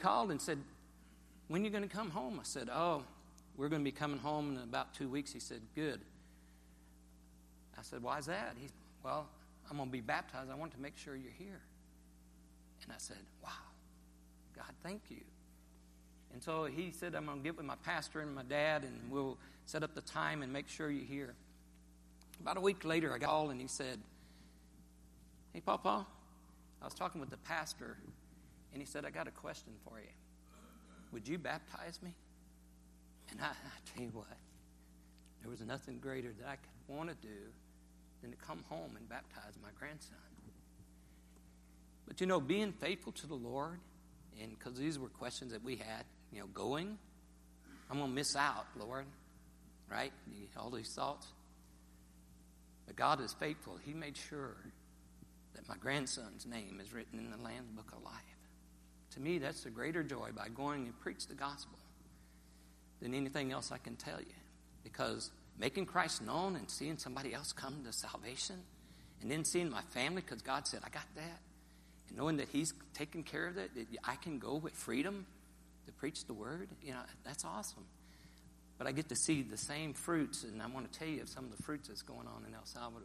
called and said, when are you going to come home? I said, oh, we're going to be coming home in about 2 weeks. He said, good. I said, why is that? Well, I'm going to be baptized. I want to make sure you're here. And I said, wow, God, thank you. And so he said, I'm going to get with my pastor and my dad, and we'll set up the time and make sure you're here. About a week later, I got a call, and he said, hey, Papa, I was talking with the pastor, and he said, I got a question for you. Would you baptize me? And I tell you what, there was nothing greater that I could want to do than to come home and baptize my grandson. But, being faithful to the Lord, and because these were questions that we had, going, I'm going to miss out, Lord, right? All these thoughts. But God is faithful. He made sure that my grandson's name is written in the Lamb's Book of Life. To me, that's a greater joy by going and preach the gospel than anything else I can tell you. Because making Christ known and seeing somebody else come to salvation, and then seeing my family, because God said, I got that, and knowing that He's taking care of it, that I can go with freedom to preach the word, that's awesome. But I get to see the same fruits, and I want to tell you of some of the fruits that's going on in El Salvador.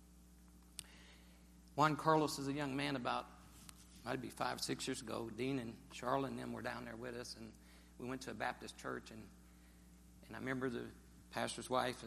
Juan Carlos is a young man might be 5 or 6 years ago. Dean and Charlotte and them were down there with us, and we went to a Baptist church, and I remember the pastor's wife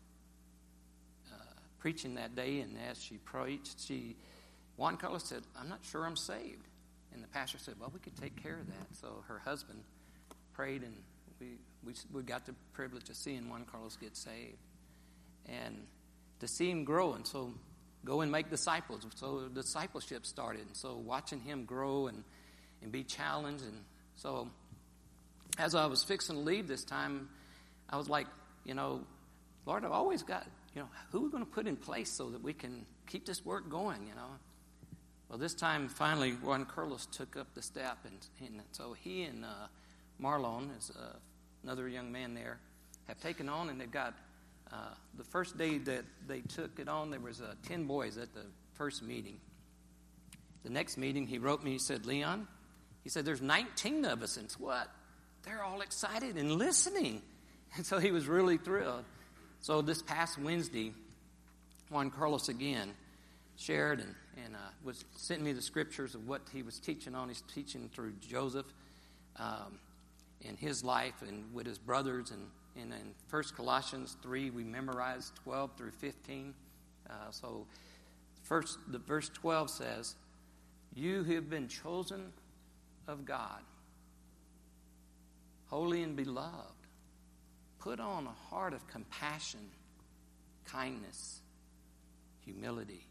preaching that day, and as she preached, Juan Carlos said, I'm not sure I'm saved. And the pastor said, well, we could take care of that. So her husband prayed, and we got the privilege of seeing Juan Carlos get saved. And to see him grow, and so go and make disciples. So discipleship started. And so watching him grow and be challenged. And so as I was fixing to leave this time, I was like, Lord, I've always got, who are we going to put in place so that we can keep this work going, Well, this time, finally, Juan Carlos took up the step. And so he and Marlon, is another young man there, have taken on, and they've got, the first day that they took it on, there was 10 boys at the first meeting. The next meeting, he wrote me, he said, Leon, he said, there's 19 of us, and what? They're all excited and listening. And so he was really thrilled. So this past Wednesday, Juan Carlos again shared and was sending me the scriptures of what he was teaching on. He's teaching through Joseph in his life and with his brothers. And in 1 Colossians 3, we memorized 12 through 15. So the verse 12 says, you who have been chosen of God, holy and beloved, put on a heart of compassion, kindness, humility,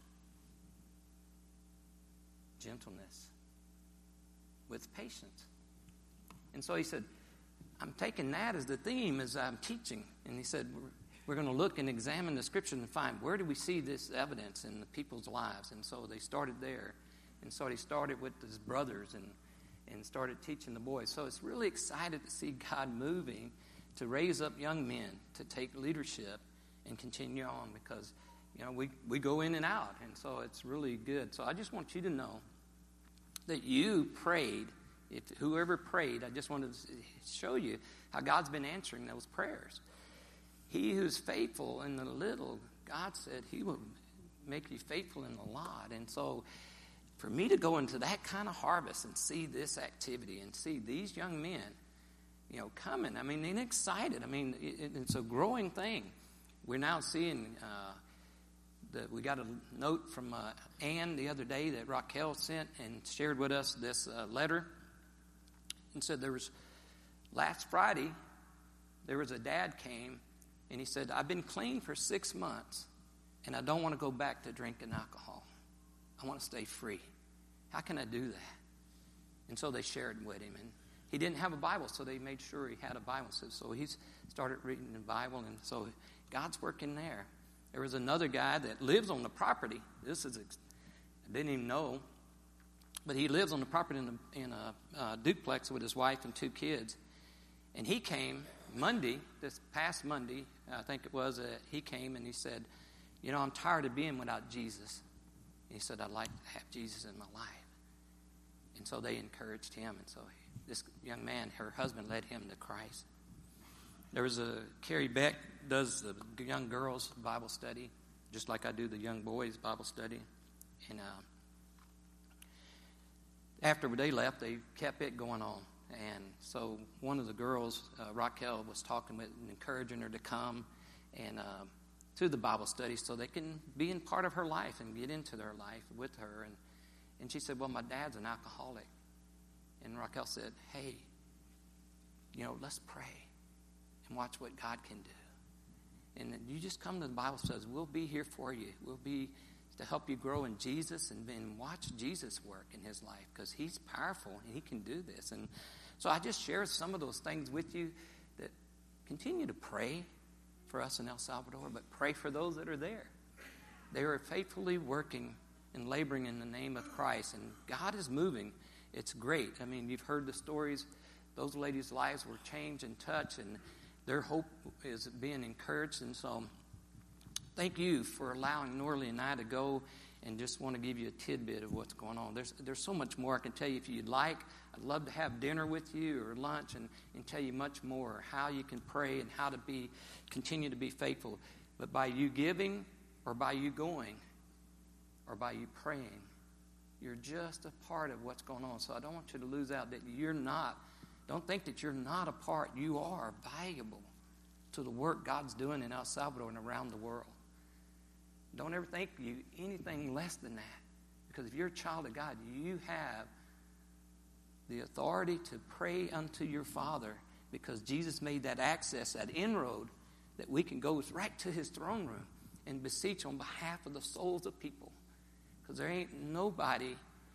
gentleness, with patience. And so he said, I'm taking that as the theme as I'm teaching. And he said, we're going to look and examine the scripture and find where do we see this evidence in the people's lives. And so they started there. And so he started with his brothers and started teaching the boys. So it's really excited to see God moving to raise up young men to take leadership and continue on because, we go in and out. And so it's really good. So I just want you to know that you prayed. If whoever prayed, I just wanted to show you how God's been answering those prayers. He who's faithful in the little, God said He will make you faithful in the lot. And so for me to go into that kind of harvest and see this activity and see these young men, coming, they're excited. It's a growing thing. We're now seeing that we got a note from Ann the other day that Raquel sent and shared with us this letter. And said last Friday, there was a dad came, and he said, I've been clean for 6 months, and I don't want to go back to drinking alcohol. I want to stay free. How can I do that? And so they shared with him. And he didn't have a Bible, so they made sure he had a Bible. So he started reading the Bible, and so God's working there. There was another guy that lives on the property. I didn't even know. But he lives on the property in a duplex with his wife and 2 kids. And he came this past Monday, I think it was, he came and he said, I'm tired of being without Jesus. And he said, I'd like to have Jesus in my life. And so they encouraged him. And so this young man, her husband, led him to Christ. There was Carrie Beck does the young girls' Bible study, just like I do the young boys' Bible study. And after they left, they kept it going on. And so one of the girls, Raquel, was talking with and encouraging her to come and to the Bible study so they can be in part of her life and get into their life with her. And she said, well, my dad's an alcoholic. And Raquel said, hey, let's pray and watch what God can do. And you just come to the Bible studies. We'll be here for you. We'll be to help you grow in Jesus and then watch Jesus work in his life because he's powerful and he can do this. And so I just share some of those things with you that continue to pray for us in El Salvador, but pray for those that are there. They are faithfully working and laboring in the name of Christ, and God is moving. It's great. I mean, you've heard the stories. Those ladies' lives were changed and touched, and their hope is being encouraged. And so thank you for allowing Norley and I to go and just want to give you a tidbit of what's going on. There's so much more I can tell you if you'd like. I'd love to have dinner with you or lunch and tell you much more, how you can pray and how to continue to be faithful. But by you giving or by you going or by you praying, you're just a part of what's going on. So I don't want you to lose out that don't think that you're not a part. You are valuable to the work God's doing in El Salvador and around the world. Don't ever think you anything less than that. Because if you're a child of God, you have the authority to pray unto your Father because Jesus made that access, that inroad, that we can go right to his throne room and beseech on behalf of the souls of people. Because there's nobody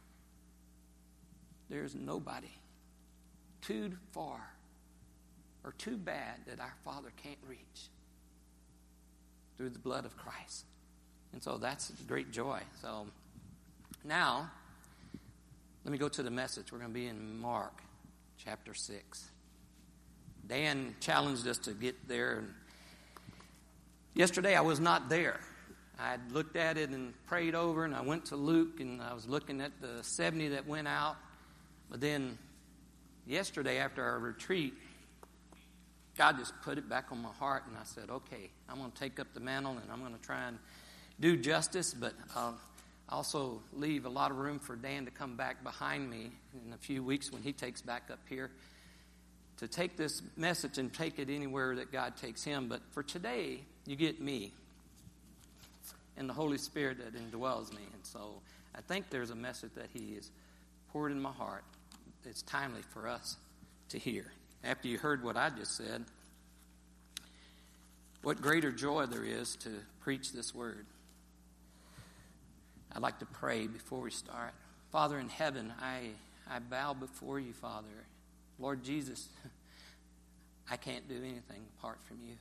too far or too bad that our Father can't reach through the blood of Christ. And so that's great joy. So now, let me go to the message. We're going to be in Mark chapter 6. Dan challenged us to get there. And yesterday I was not there. I looked at it and prayed over, and I went to Luke, and I was looking at the 70 that went out. But then yesterday after our retreat, God just put it back on my heart, and I said, okay, I'm going to take up the mantle, and I'm going to try and do justice, but I'll also leave a lot of room for Dan to come back behind me in a few weeks when he takes back up here to take this message and take it anywhere that God takes him. But for today, you get me and the Holy Spirit that indwells me. And so I think there's a message that he has poured in my heart. It's timely for us to hear. After you heard what I just said, what greater joy there is to preach this word. I'd like to pray before we start. Father in heaven, I bow before you, Father. Lord Jesus, I can't do anything apart from you.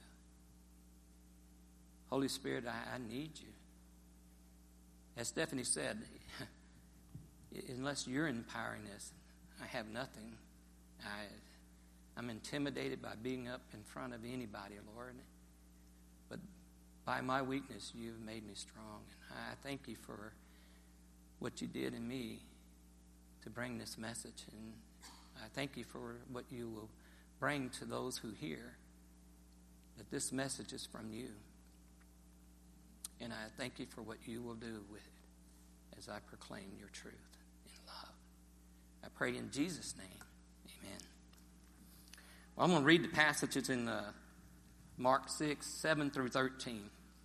Holy Spirit, I need you. As Stephanie said, unless you're empowering us, I have nothing. I'm intimidated by being up in front of anybody, Lord. But by my weakness, you've made me strong. And I thank you for what you did in me to bring this message. And I thank you for what you will bring to those who hear, that this message is from you. And I thank you for what you will do with it as I proclaim your truth in love. I pray in Jesus' name, amen. Well, I'm going to read the passages in Mark 6, 7 through 13.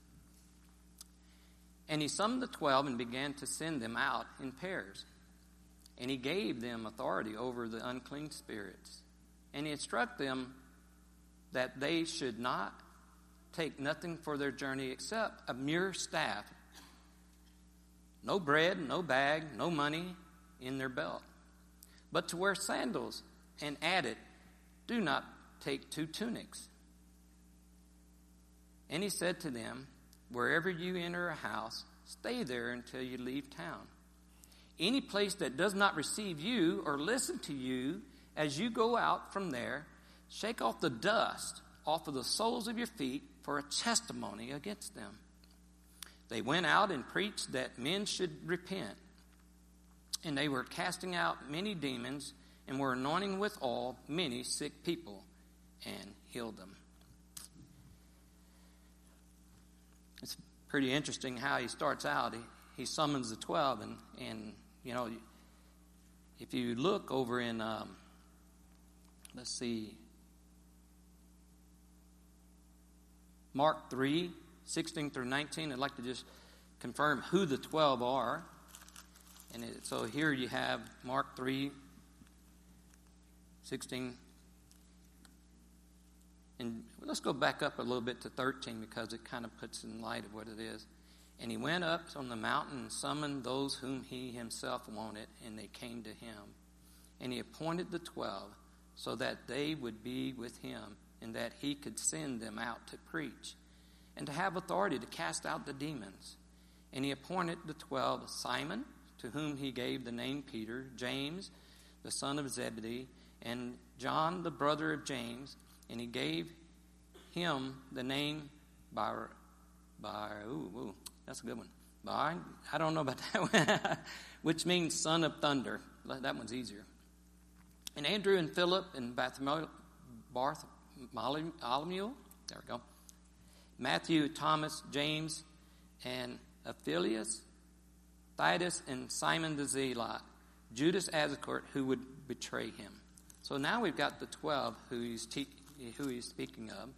And he summoned the 12 and began to send them out in pairs. And he gave them authority over the unclean spirits. And he instructed them that they should not take nothing for their journey except a mere staff. No bread, no bag, no money in their belt. But to wear sandals, and added, do not take 2 tunics. And he said to them, wherever you enter a house, stay there until you leave town. Any place that does not receive you or listen to you as you go out from there, shake off the dust off of the soles of your feet for a testimony against them. They went out and preached that men should repent. And they were casting out many demons and were anointing with oil many sick people and healed them. It's pretty interesting how he starts out. He summons the 12, and you know, if you look over in, let's see, Mark 3, 16 through 19, I'd like to just confirm who the 12 are. And so here you have Mark 3, 16. And let's go back up a little bit to 13 because it kind of puts in light of what it is. And he went up on the mountain and summoned those whom he himself wanted, and they came to him. And he appointed the 12 so that they would be with him, and that he could send them out to preach and to have authority to cast out the demons. And he appointed the 12 Simon, to whom he gave the name Peter, James, the son of Zebedee, and John, the brother of James, and he gave him the name that's a good one. I don't know about that one, which means son of thunder. That one's easier. And Andrew and Philip and Bartholomew, there we go. Matthew, Thomas, James, and Aphilius, Thaddeus, and Simon the Zealot, Judas Iscariot, who would betray him. So now we've got the 12 who he's speaking of.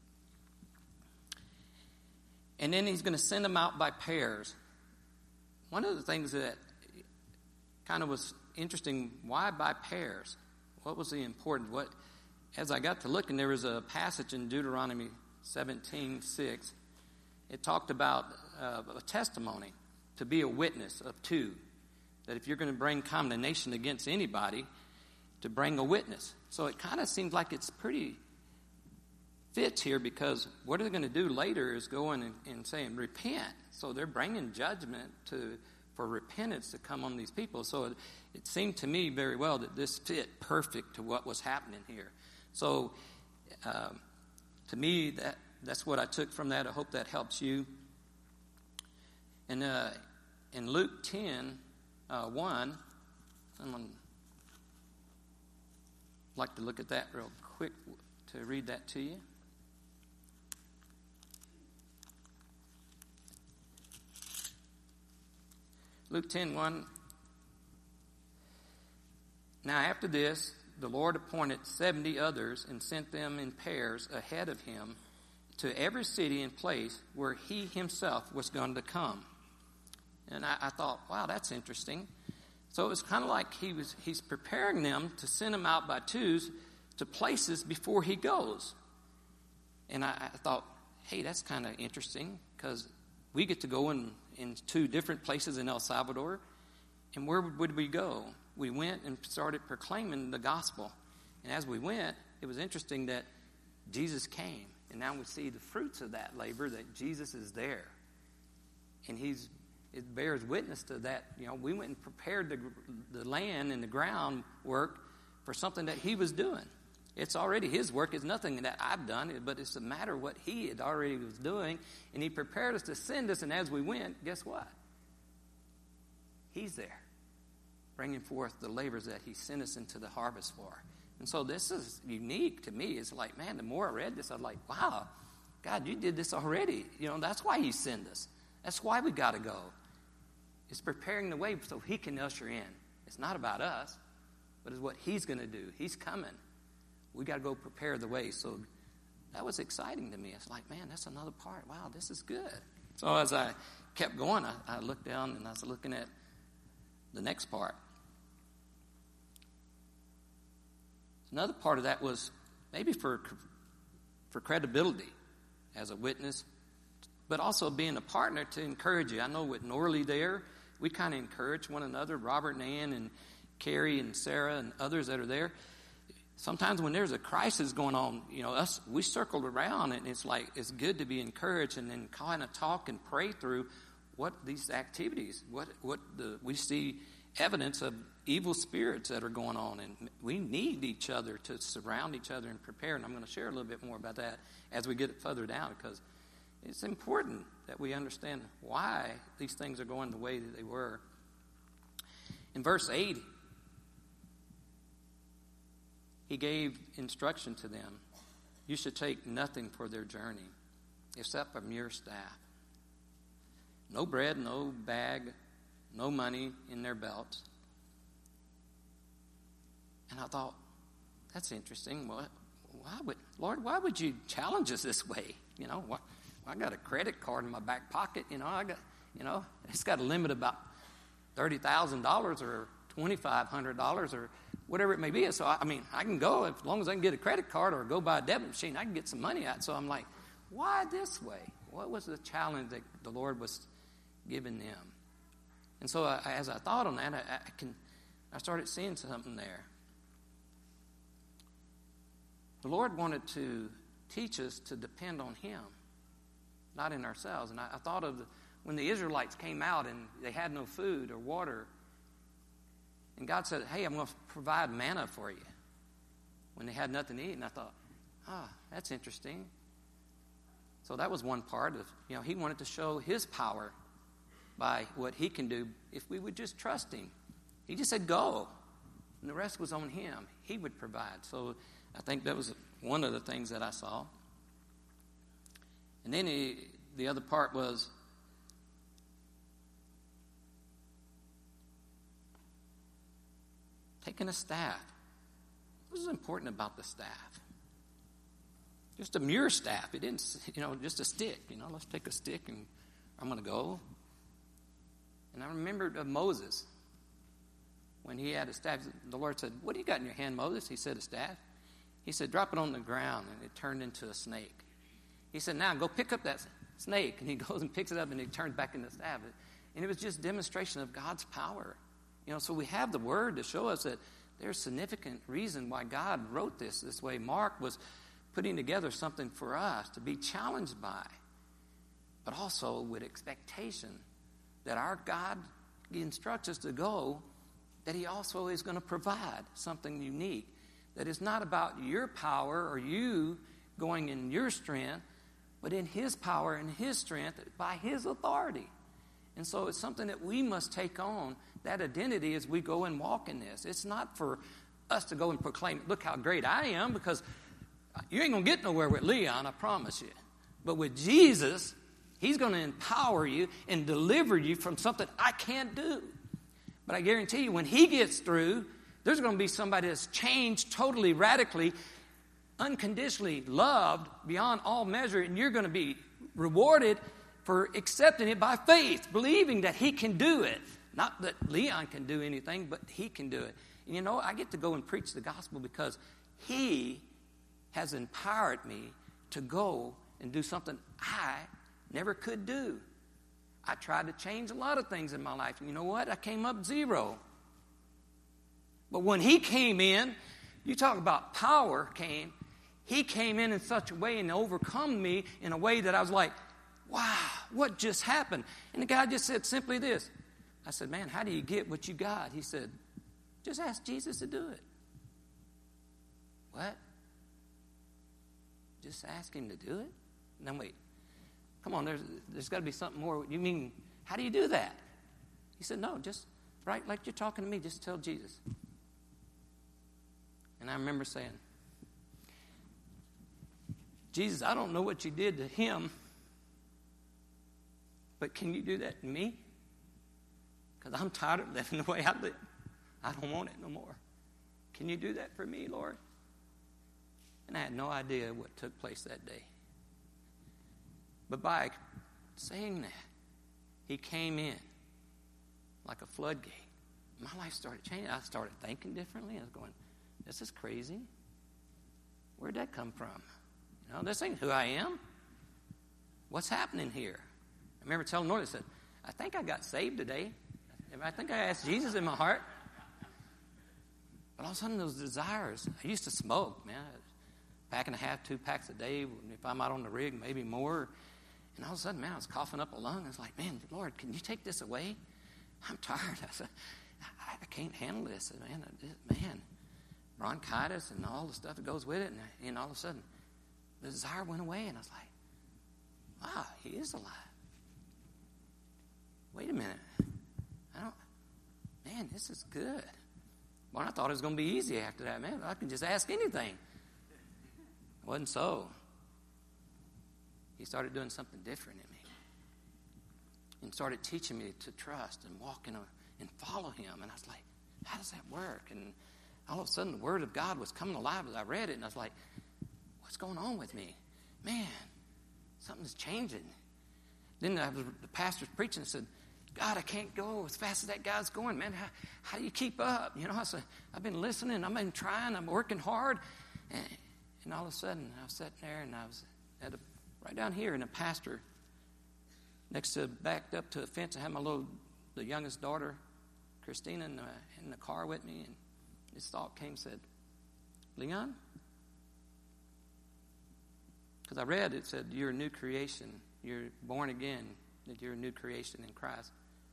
And then he's going to send them out by pairs. One of the things that kind of was interesting, why by pairs? What was the importance? As I got to looking, there was a passage in Deuteronomy 17:6. It talked about a testimony, to be a witness of two. That if you're going to bring condemnation against anybody, to bring a witness. So it kind of seems like it's pretty fits here, because what they're going to do later is go in and saying, repent. So they're bringing judgment for repentance to come on these people. So it seemed to me very well that this fit perfect to what was happening here. So to me, that's what I took from that. I hope that helps you. And in Luke 10, 1, I'd like to look at that real quick to read that to you. Luke 10:1. Now after this, the Lord appointed 70 others and sent them in pairs ahead of him to every city and place where he himself was going to come. And I thought, wow, that's interesting. So it was kind of like he's preparing them to send them out by twos to places before he goes. And I thought, hey, that's kind of interesting, because we get to go in two different places in El Salvador. And where would we go? We went and started proclaiming the gospel. And as we went, it was interesting that Jesus came. And now we see the fruits of that labor, that Jesus is there. And it bears witness to that. You know, we went and prepared the land and the groundwork for something that he was doing. It's already his work. It's nothing that I've done, but it's a matter of what he had already was doing. And he prepared us to send us, and as we went, guess what? He's there, bringing forth the labors that he sent us into the harvest for. And so this is unique to me. It's like, man, the more I read this, I'm like, wow, God, you did this already. You know, that's why he sent us. That's why we got to go. It's preparing the way so he can usher in. It's not about us, but it's what he's going to do. He's coming. We got to go prepare the way. So that was exciting to me. It's like, man, that's another part. Wow, this is good. So as I kept going, I looked down and I was looking at the next part. Another part of that was maybe for credibility as a witness, but also being a partner to encourage you. I know with Norley there, we kind of encourage one another, Robert and Ann and Carrie and Sarah and others that are there. Sometimes when there's a crisis going on, you know, we circled around, and it's like it's good to be encouraged and then kind of talk and pray through what these activities, we see evidence of evil spirits that are going on, and we need each other to surround each other and prepare. And I'm going to share a little bit more about that as we get further down, because it's important that we understand why these things are going the way that they were. In verse 8, he gave instruction to them. You should take nothing for their journey except a mere staff. No bread, no bag, no money in their belts. And I thought, that's interesting. Well, why would you challenge us this way? You know, I got a credit card in my back pocket. It's got a limit about $30,000 or $2,500 or whatever it may be. So, I can go as long as I can get a credit card or go buy a debit machine. I can get some money out. So I'm like, why this way? What was the challenge that the Lord was giving them? And so as I thought on that, I started seeing something there. The Lord wanted to teach us to depend on Him, not in ourselves. And I thought of when the Israelites came out and they had no food or water, and God said, hey, I'm going to provide manna for you, when they had nothing to eat. And I thought, that's interesting. So that was one part of, He wanted to show His power by what He can do if we would just trust Him. He just said, go. And the rest was on Him. He would provide. So I think that was one of the things that I saw. And then the other part was taking a staff. What was important about the staff? Just a mere staff. It didn't, just a stick. Let's take a stick and I'm going to go. And I remembered of Moses. When he had a staff, the Lord said, what do you got in your hand, Moses? He said, a staff. He said, drop it on the ground, and it turned into a snake. He said, now go pick up that snake. And he goes and picks it up, and he turns back into a staff. And it was just demonstration of God's power. So we have the Word to show us that there's significant reason why God wrote this way. Mark was putting together something for us to be challenged by, but also with expectation that our God instructs us to go, that He also is going to provide something unique. That is not about your power or you going in your strength, but in His power and His strength by His authority. And so it's something that we must take on, that identity, as we go and walk in this. It's not for us to go and proclaim, look how great I am, because you ain't going to get nowhere with Leon, I promise you. But with Jesus, He's going to empower you and deliver you from something I can't do. But I guarantee you, when He gets through, there's going to be somebody that's changed totally, radically, unconditionally loved beyond all measure, and you're going to be rewarded for accepting it by faith, believing that He can do it. Not that Leon can do anything, but He can do it. And I get to go and preach the gospel because He has empowered me to go and do something I never could do. I tried to change a lot of things in my life. And you know what? I came up zero. But when He came in, you talk about power came. He came in such a way and overcome me in a way that I was like, wow, what just happened? And the guy just said simply this. I said, man, how do you get what you got? He said, just ask Jesus to do it. What? Just ask Him to do it? No, wait. Come on, there's got to be something more. You mean, how do you do that? He said, no, just right like you're talking to me, just tell Jesus. And I remember saying, Jesus, I don't know what you did to him, but can you do that to me? Because I'm tired of living the way I live. I don't want it no more. Can you do that for me, Lord? And I had no idea what took place that day. But by saying that, He came in like a floodgate. My life started changing. I started thinking differently. I was going, this is crazy. Where'd that come from? This ain't who I am. What's happening here? I remember telling North, I said, I think I got saved today. I think I asked Jesus in my heart. But all of a sudden, those desires. I used to smoke, man. Pack and a half, 2 packs a day. If I'm out on the rig, maybe more. And all of a sudden, man, I was coughing up a lung. I was like, man, Lord, can you take this away? I'm tired. I said, I can't handle this. Man, bronchitis and all the stuff that goes with it. And all of a sudden, the desire went away. And I was like, wow, He is alive. Wait a minute. Man, this is good. Well, I thought it was going to be easy after that, man. I could just ask anything. It wasn't so. He started doing something different in me. And started teaching me to trust and walk and follow him. And I was like, how does that work? And all of a sudden, the Word of God was coming alive as I read it. And I was like, what's going on with me? Man, something's changing. Then the pastor's preaching and said, God, I can't go as fast as that guy's going. Man, how do you keep up? You know, I said, I've been listening. I've been trying. I'm working hard. And all of a sudden, I was sitting there, and I was right down here, and a pastor backed up to a fence. I had the youngest daughter, Christina, in the car with me. And this thought came and said, Leon? Because I read it said, you're a new creation. You're born again, that you're a new creation in Christ.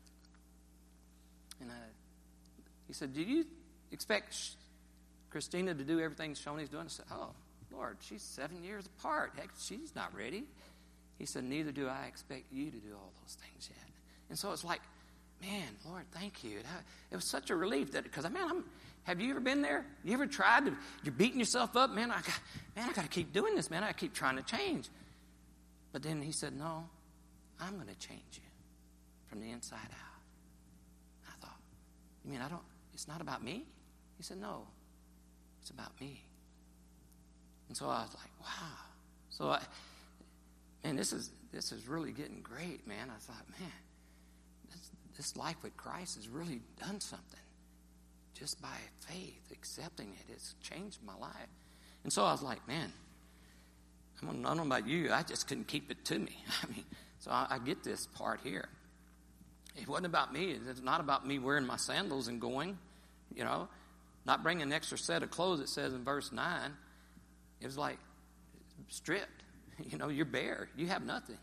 And he said, do you expect Christina to do everything Shoney's doing? I said, oh, Lord, she's 7 years apart. Heck, she's not ready. He said, neither do I expect you to do all those things yet. And so it's like, man, Lord, thank you. It was such a relief that, because, man, have you ever been there? You ever tried to, you're beating yourself up? Man, I got to keep doing this, man. I keep trying to change. But then he said, no, I'm going to change you from the inside out. I thought, you mean it's not about me? He said, no, it's about me. And so I was like, wow. So man, this is really getting great, man. I thought, man, this life with Christ has really done something. Just by faith, accepting it, it's changed my life. And so I was like, man, I don't know about you. I just couldn't keep it to me. So I get this part here. It wasn't about me. It's not about me wearing my sandals and going, not bringing an extra set of clothes, it says in verse 9. It was like stripped. You're bare. You have nothing.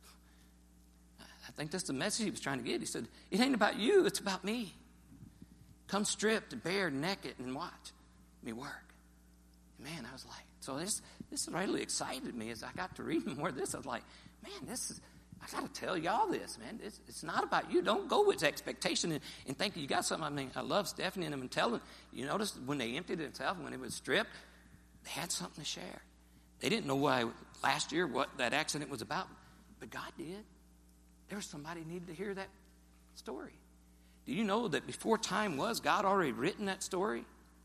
I think that's the message he was trying to get. He said, it ain't about you. It's about me. Come stripped and bare, naked, and watch me work. Man, I was like, so this really excited me as I got to read more of this. I was like, man, I got to tell y'all this, man. It's not about you. Don't go with expectation and think you got something. I love Stephanie and them and telling. You notice when they emptied themselves, when it was stripped, they had something to share. They didn't know why last year what that accident was about, but God did. There was somebody who needed to hear that story. Do you know that before time was, God already written that story?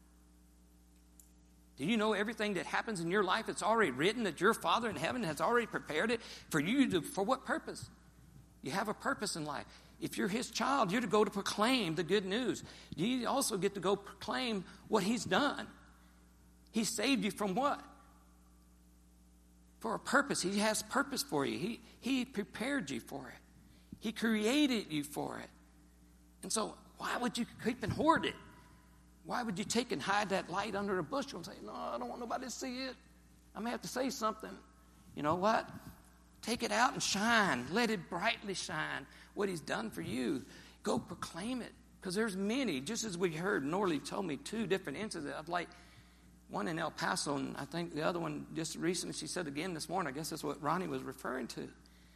Do you know everything that happens in your life, it's already written, that your Father in heaven has already prepared it for you for what purpose? You have a purpose in life. If you're his child, you're to go to proclaim the good news. You also get to go proclaim what he's done. He saved you from what? For a purpose. He has purpose for you. He prepared you for it. He created you for it. And so why would you keep and hoard it? Why would you take and hide that light under a bushel and say, no, I don't want nobody to see it. I'm going to have to say something. You know what? Take it out and shine. Let it brightly shine what he's done for you. Go proclaim it. Because there's many, just as we heard, Norley told me 2 different incidents of like one in El Paso, and I think the other one just recently, she said again this morning, I guess that's what Ronnie was referring to.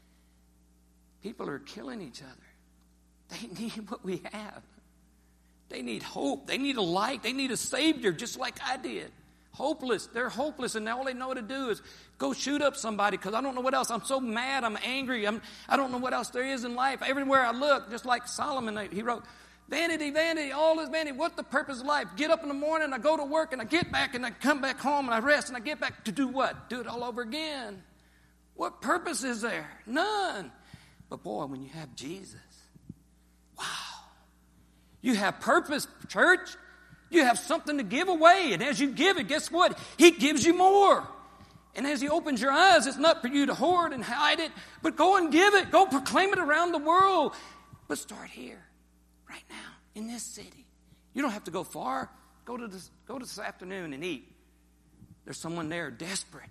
People are killing each other. They need what we have. They need hope. They need a light. They need a Savior, just like I did. Hopeless. They're hopeless, and all they know to do is go shoot up somebody because I don't know what else. I'm so mad. I'm angry. I don't know what else there is in life. Everywhere I look, just like Solomon, he wrote, vanity, vanity, all is vanity. What's the purpose of life? Get up in the morning, I go to work, and I get back, and I come back home, and I rest, and I get back to do what? Do it all over again. What purpose is there? None. But boy, when you have Jesus, wow. You have purpose, church. You have something to give away. And as you give it, guess what? He gives you more. And as he opens your eyes, it's not for you to hoard and hide it, but go and give it. Go proclaim it around the world. But start here, right now, in this city. You don't have to go far. Go to this afternoon and eat. There's someone there desperate.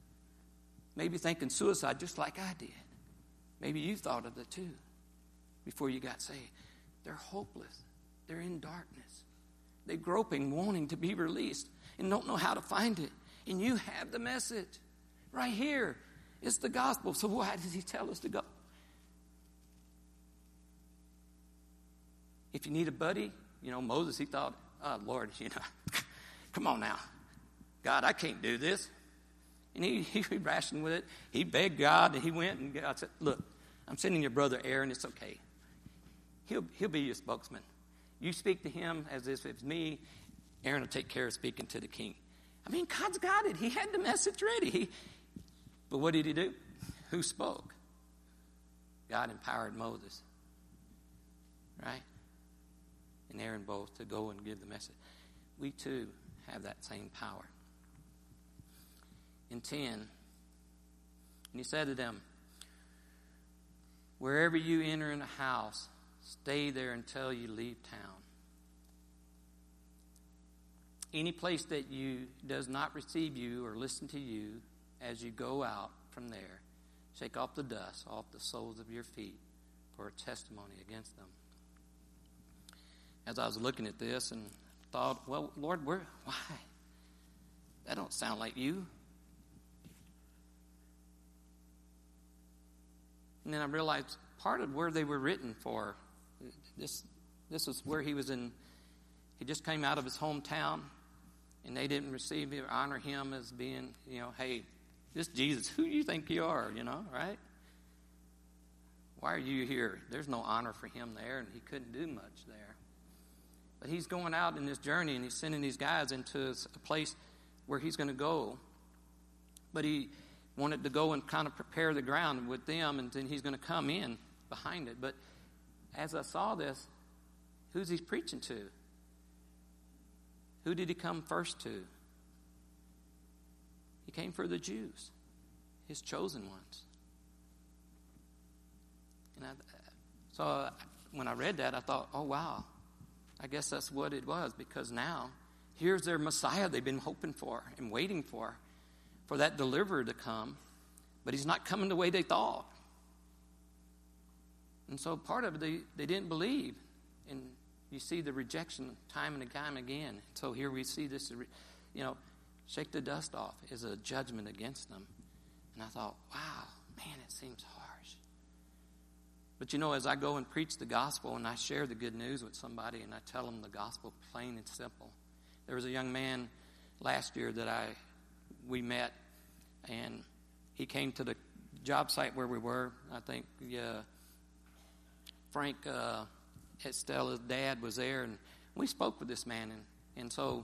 Maybe thinking suicide just like I did. Maybe you thought of it too before you got saved. They're hopeless. They're in darkness. They're groping, wanting to be released, and don't know how to find it. And you have the message right here. It's the gospel. So why does he tell us to go? If you need a buddy, Moses, he thought, oh, Lord, come on now. God, I can't do this. And he rationed with it. He begged God, and he went, and God said, look, I'm sending your brother Aaron. It's okay. He'll be your spokesman. You speak to him as if it's me. Aaron will take care of speaking to the king. I mean, God's got it. He had the message ready. But what did he do? Who spoke? God empowered Moses. Right? And Aaron both to go and give the message. We too have that same power. In 10, and he said to them, wherever you enter in a house, stay there until you leave town. Any place that does not receive you or listen to you as you go out from there, shake off the dust off the soles of your feet for a testimony against them. As I was looking at this and thought, well, Lord, why? That don't sound like you. And then I realized part of where they were written for, this was where he was in, he just came out of his hometown, and they didn't receive or honor him as being, hey, this Jesus, who do you think you are, right? Why are you here? There's no honor for him there, and he couldn't do much there. But he's going out in this journey, and he's sending these guys into a place where he's going to go. But he wanted to go and kind of prepare the ground with them, and then he's going to come in behind it. But as I saw this, who's he preaching to? Who did he come first to? He came for the Jews, his chosen ones. And so when I read that, I thought, oh, wow, I guess that's what it was, because now here's their Messiah they've been hoping for and waiting for that deliverer to come, but he's not coming the way they thought. And so part of it, they didn't believe. And you see the rejection time and time again. So here we see this, shake the dust off is a judgment against them. And I thought, wow, man, it seems harsh. But as I go and preach the gospel and I share the good news with somebody and I tell them the gospel plain and simple. There was a young man last year that we met, and he came to the job site where we were. I think Frank Estella's dad was there, and we spoke with this man, and so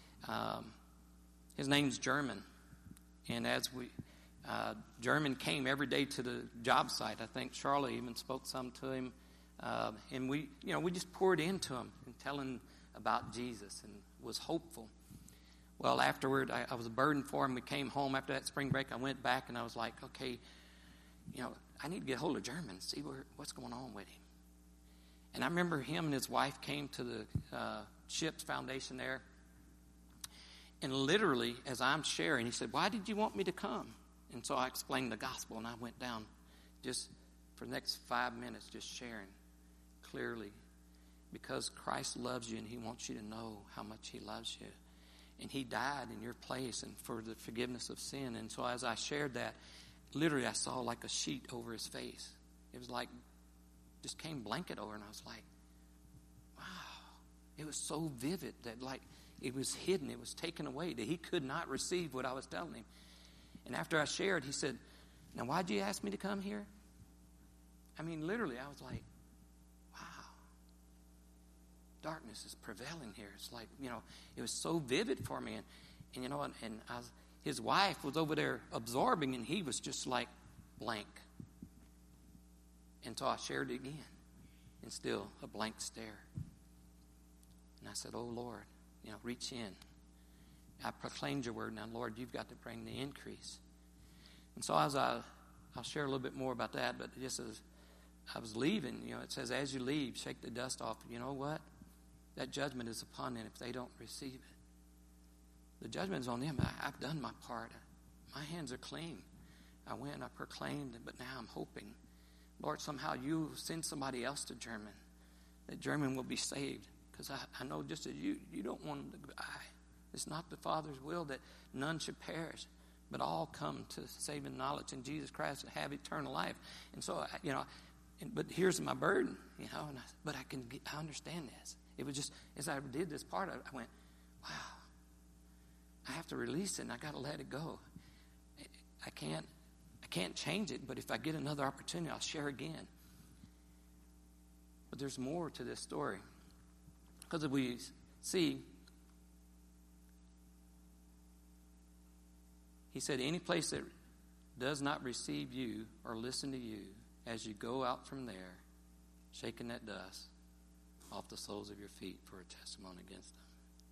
his name's German, and as German came every day to the job site. I think Charlie even spoke some to him, and we just poured into him and telling about Jesus and was hopeful. Well, afterward, I was burdened for him. We came home after that spring break. I went back, and I was like, okay, I need to get a hold of German, see what's going on with him. And I remember him and his wife came to the Ships Foundation there. And literally, as I'm sharing, he said, why did you want me to come? And so I explained the gospel, and I went down just for the next 5 minutes just sharing clearly. Because Christ loves you, and he wants you to know how much he loves you. And he died in your place and for the forgiveness of sin. And so as I shared that, literally I saw like a sheet over his face. It was like, just came blanket over, and I was like, wow. It was so vivid that like it was hidden. It was taken away, that he could not receive what I was telling him. And after I shared, he said, now why'd you ask me to come here? I mean, literally, I was like, wow. Darkness is prevailing here. It's like, it was so vivid for me. And his wife was over there absorbing, and he was just like blank. And so I shared it again, and still a blank stare. And I said, oh, Lord, reach in. I proclaimed your word. Now, Lord, you've got to bring the increase. And so as I'll share a little bit more about that, but just as I was leaving, it says, as you leave, shake the dust off. You know what? That judgment is upon them if they don't receive it. The judgment is on them. I've done my part. My hands are clean. I went, I proclaimed it, but now I'm hoping, Lord, somehow you send somebody else to German, that German will be saved. Because I know just as you don't want them to die. It's not the Father's will that none should perish, but all come to saving knowledge in Jesus Christ and have eternal life. And so, but here's my burden, but I understand this. It was just, as I did this part, I went, wow, I have to release it, and I got to let it go. I can't change it, but if I get another opportunity, I'll share again. But there's more to this story. Because we see, he said, any place that does not receive you or listen to you as you go out from there, shaking that dust off the soles of your feet for a testimony against them.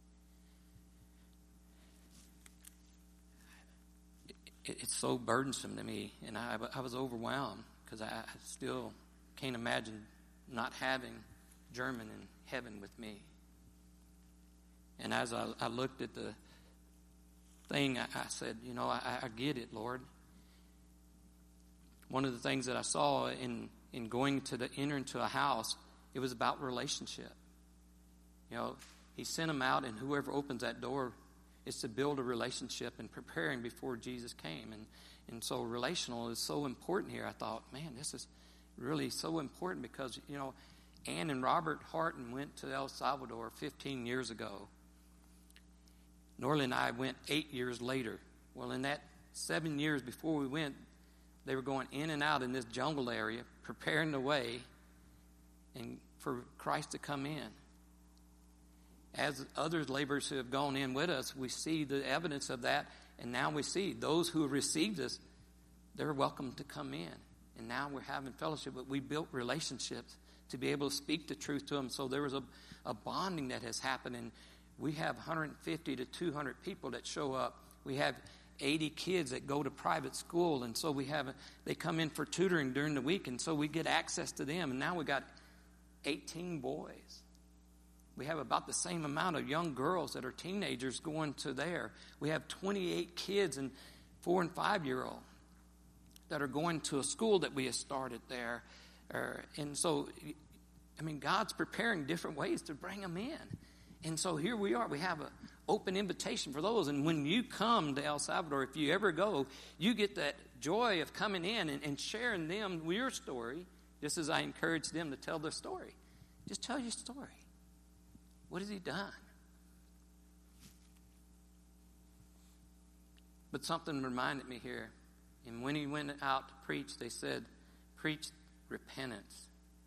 It's so burdensome to me, and I was overwhelmed because I still can't imagine not having German in heaven with me. And as I looked at the thing, I said, I get it, Lord. One of the things that I saw in going to enter into a house, it was about relationship. He sent them out, and whoever opens that door is to build a relationship and preparing before Jesus came. And so relational is so important here. I thought, man, this is really so important because, Ann and Robert Harton went to El Salvador 15 years ago. Norley and I went 8 years later. Well, in that 7 years before we went, they were going in and out in this jungle area, preparing the way and for Christ to come in. As other laborers who have gone in with us, we see the evidence of that, and now we see those who have received us, they're welcome to come in. And now we're having fellowship, but we built relationships to be able to speak the truth to them. So there was a bonding that has happened, and we have 150 to 200 people that show up. We have 80 kids that go to private school, and so they come in for tutoring during the week, and so we get access to them. And now we got 18 boys. We have about the same amount of young girls that are teenagers going to there. We have 28 kids and 4 and 5-year-old that are going to a school that we have started there. And so, God's preparing different ways to bring them in. And so here we are. We have an open invitation for those. And when you come to El Salvador, if you ever go, you get that joy of coming in and sharing them your story, just as I encourage them to tell their story. Just tell your story. What has he done? But something reminded me here. And when he went out to preach, they said, preach repentance.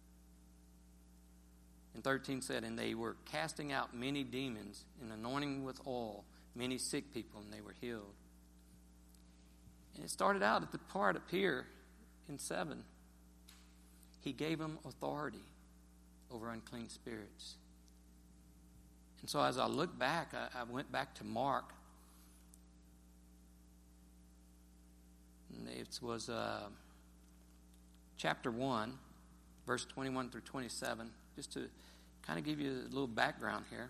And 13 said, and they were casting out many demons and anointing with oil many sick people, and they were healed. And it started out at the part up here in 7. He gave them authority over unclean spirits. And so as I look back, I went back to Mark. And it was chapter 1, verse 21 through 27, just to kind of give you a little background here.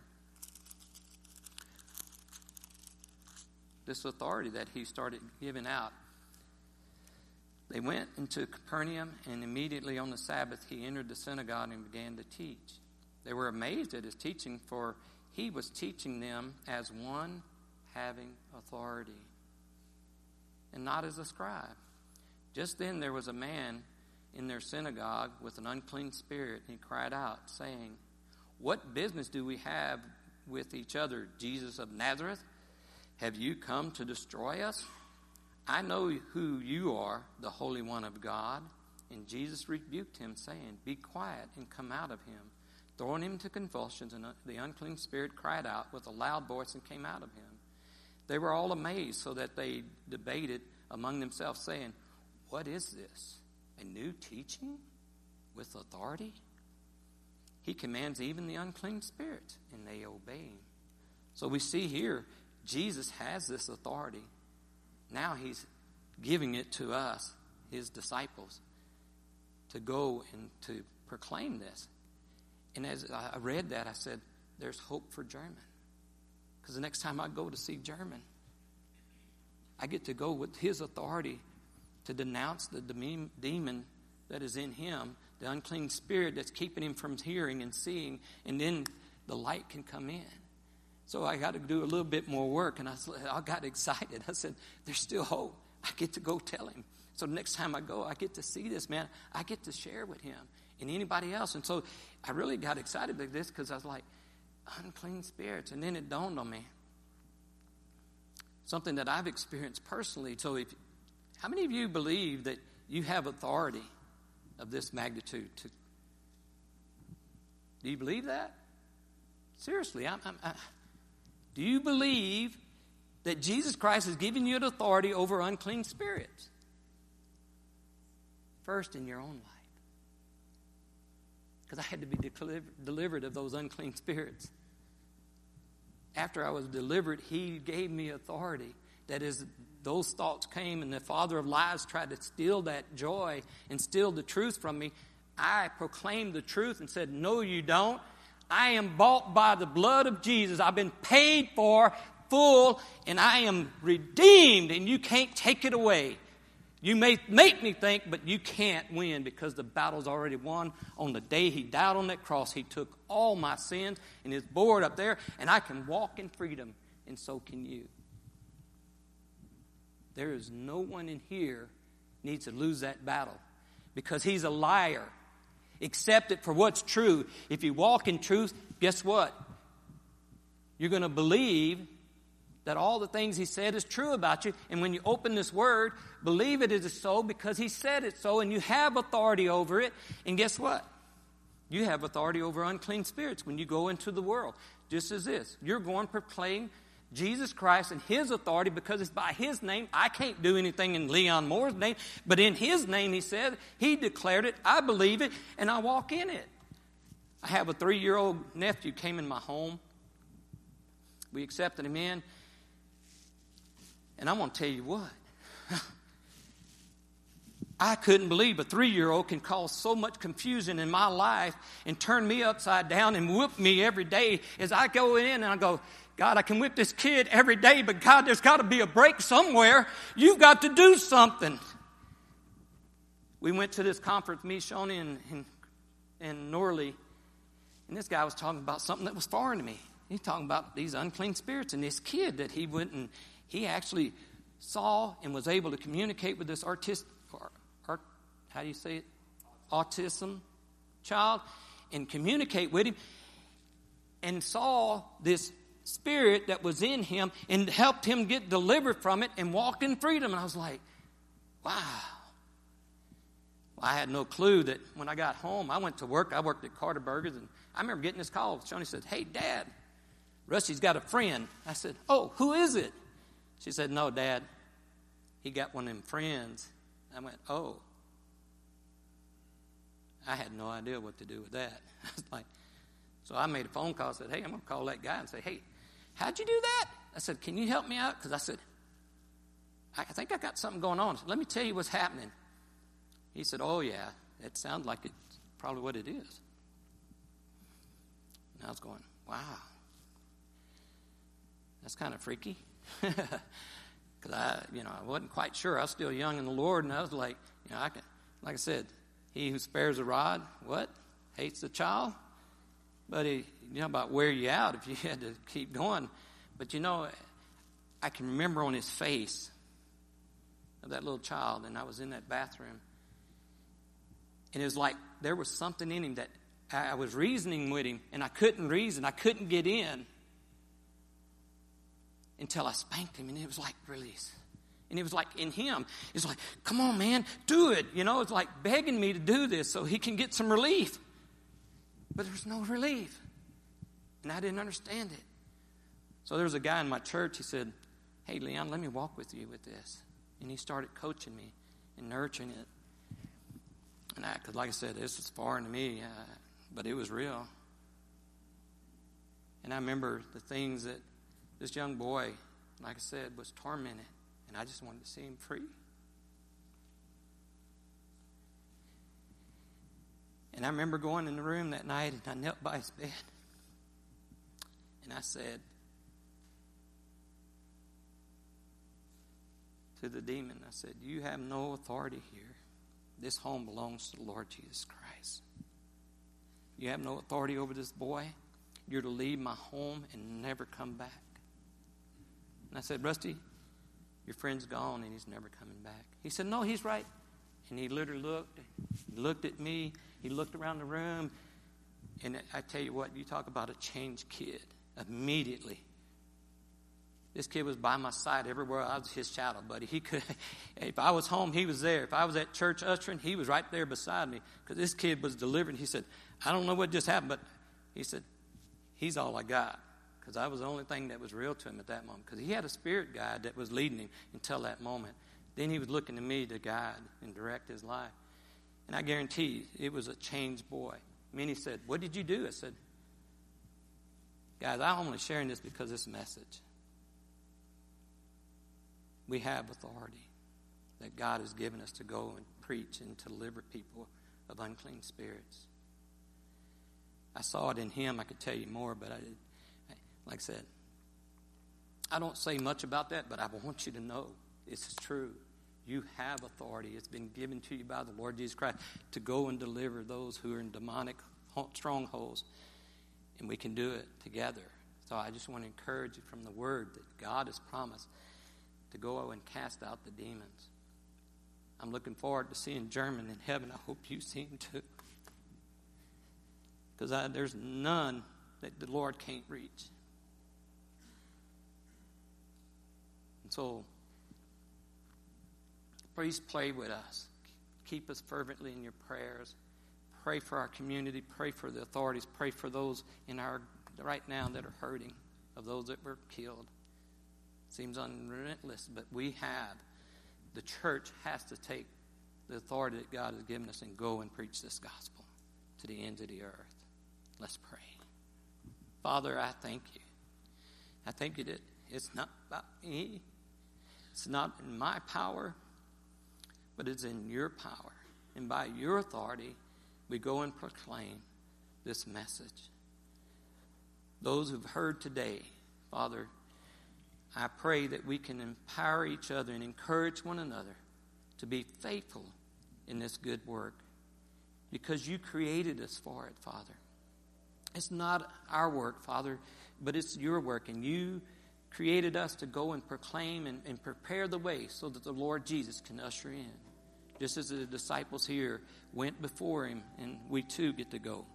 This authority that he started giving out. They went into Capernaum, and immediately on the Sabbath he entered the synagogue and began to teach. They were amazed at his teaching, for he was teaching them as one having authority, and not as a scribe. Just then there was a man in their synagogue with an unclean spirit, and he cried out, saying, what business do we have with each other, Jesus of Nazareth? Have you come to destroy us? I know who you are, the Holy One of God. And Jesus rebuked him, saying, be quiet and come out of him. Throwing him into convulsions, and the unclean spirit cried out with a loud voice and came out of him. They were all amazed, so that they debated among themselves, saying, what is this? A new teaching with authority? He commands even the unclean spirits, and they obey him. So we see here, Jesus has this authority. Now he's giving it to us, his disciples, to go and to proclaim this. And as I read that, I said, there's hope for German. Because the next time I go to see German, I get to go with his authority to denounce the demon that is in him, the unclean spirit that's keeping him from hearing and seeing, and then the light can come in. So I got to do a little bit more work, and I got excited. I said, there's still hope. I get to go tell him. So the next time I go, I get to see this man. I get to share with him. and anybody else. And so I really got excited about this because I was like, unclean spirits. And then it dawned on me, something that I've experienced personally. So how many of you believe that you have authority of this magnitude? Do you believe that? Seriously, do you believe that Jesus Christ has given you an authority over unclean spirits? First in your own life. Because I had to be delivered of those unclean spirits. After I was delivered, He gave me authority. That is, those thoughts came and the father of lies tried to steal that joy and steal the truth from me. I proclaimed the truth and said, no, you don't. I am bought by the blood of Jesus. I've been paid for full, and I am redeemed, and you can't take it away. You may make me think, but you can't win because the battle's already won. On the day He died on that cross, He took all my sins and is bore up there, and I can walk in freedom, and so can you. There is no one in here needs to lose that battle because he's a liar. Accept it for what's true. If you walk in truth, guess what? You're going to believe that all the things He said is true about you. And when you open this Word, believe it is so because He said it so, and you have authority over it. And guess what? You have authority over unclean spirits when you go into the world. Just as this. You're going to proclaim Jesus Christ and His authority because it's by His name. I can't do anything in Leon Moore's name, but in His name He said, He declared it, I believe it, and I walk in it. I have a 3-year-old nephew came in my home. We accepted him in. And I'm going to tell you what. I couldn't believe a 3-year-old can cause so much confusion in my life and turn me upside down and whip me every day as I go in and I go, God, I can whip this kid every day, but God, there's got to be a break somewhere. You've got to do something. We went to this conference, me, Shoni, and Norley, and this guy was talking about something that was foreign to me. He's talking about these unclean spirits and this kid that he went and he actually saw and was able to communicate with this autism child and communicate with him and saw this spirit that was in him and helped him get delivered from it and walk in freedom. And I was like, wow. Well, I had no clue that when I got home, I went to work. I worked at Carter Burgers, and I remember getting this call. Shoni said, hey, Dad, Rusty's got a friend. I said, oh, who is it? She said, no, Dad, he got one of them friends. I went, oh. I had no idea what to do with that. I was like, so I made a phone call and said, hey, I'm going to call that guy and say, hey, how'd you do that? I said, can you help me out? Because I said, I think I got something going on. Let me tell you what's happening. He said, oh, yeah, it sounds like it's probably what it is. And I was going, wow, that's kind of freaky. Because I wasn't quite sure. I was still young in the Lord, and I was like, like I said, he who spares a rod, what? Hates the child. But about wear you out if you had to keep going. But I can remember on his face of that little child, and I was in that bathroom. And it was like there was something in him that I was reasoning with him, and I couldn't reason. I couldn't get in until I spanked him, and it was like release. And it was like in him, it's like, come on, man, do it. It's like begging me to do this so he can get some relief. But there's no relief. And I didn't understand it. So there was a guy in my church, he said, hey, Leon, let me walk with you with this. And he started coaching me and nurturing it. And because like I said, this was foreign to me, but it was real. And I remember the things that this young boy, like I said, was tormented. And I just wanted to see him free. And I remember going in the room that night, and I knelt by his bed. And I said to the demon, I said, you have no authority here. This home belongs to the Lord Jesus Christ. You have no authority over this boy. You're to leave my home and never come back. And I said, Rusty, your friend's gone and he's never coming back. He said, no, he's right And he literally looked at me. He looked around the room. And I tell you what, you talk about a changed kid. Immediately. This kid was by my side everywhere. I was his shadow, buddy. He could, if I was home, he was there. If I was at church ushering, he was right there beside me. Because this kid was delivered. He said, I don't know what just happened, but he said, he's all I got. Because I was the only thing that was real to him at that moment. Because he had a spirit guide that was leading him until that moment. Then he was looking to me to guide and direct his life. And I guarantee you, it was a changed boy. Many said, what did you do? I said, guys, I'm only sharing this because this message. We have authority that God has given us to go and preach and to deliver people of unclean spirits. I saw it in him. I could tell you more, but like I said, I don't say much about that, but I want you to know this is true. You have authority. It's been given to you by the Lord Jesus Christ to go and deliver those who are in demonic strongholds, and we can do it together. So I just want to encourage you from the word that God has promised to go and cast out the demons. I'm looking forward to seeing German in heaven. I hope you see him too. Because there's none that the Lord can't reach. And so, please pray with us. Keep us fervently in your prayers. Pray for our community. Pray for the authorities. Pray for those in our right now that are hurting, of those that were killed. Seems unrelentless, but the church has to take the authority that God has given us and go and preach this gospel to the ends of the earth. Let's pray. Father, I thank you. I thank you that it's not about me. It's not in my power, but it's in your power. And by your authority, we go and proclaim this message. Those who've heard today, Father, I pray that we can empower each other and encourage one another to be faithful in this good work, because you created us for it, Father. It's not our work, Father, but it's your work, and you created us to go and proclaim and prepare the way so that the Lord Jesus can usher in. Just as the disciples here went before him, and we too get to go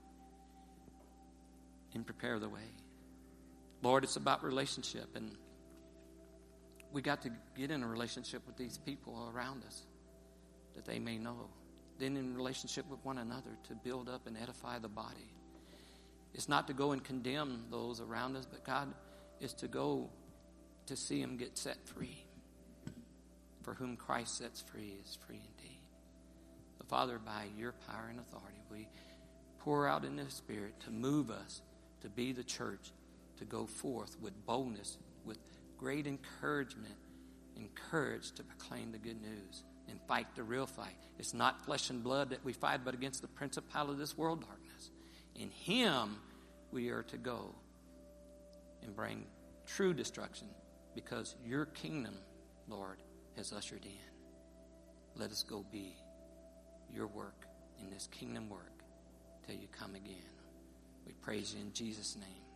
and prepare the way. Lord, it's about relationship, and we got to get in a relationship with these people around us that they may know. Then in relationship with one another to build up and edify the body. It's not to go and condemn those around us, but God is to go to see them get set free. For whom Christ sets free is free indeed. So Father, by your power and authority, we pour out in the Spirit to move us to be the church, to go forth with boldness, with great encouragement and courage to proclaim the good news and fight the real fight. It's not flesh and blood that we fight, but against the principality of this world darkness. In him we are to go and bring true destruction, because your kingdom, Lord, has ushered in. Let us go be your work in this kingdom work till you come again. We praise you in Jesus' name.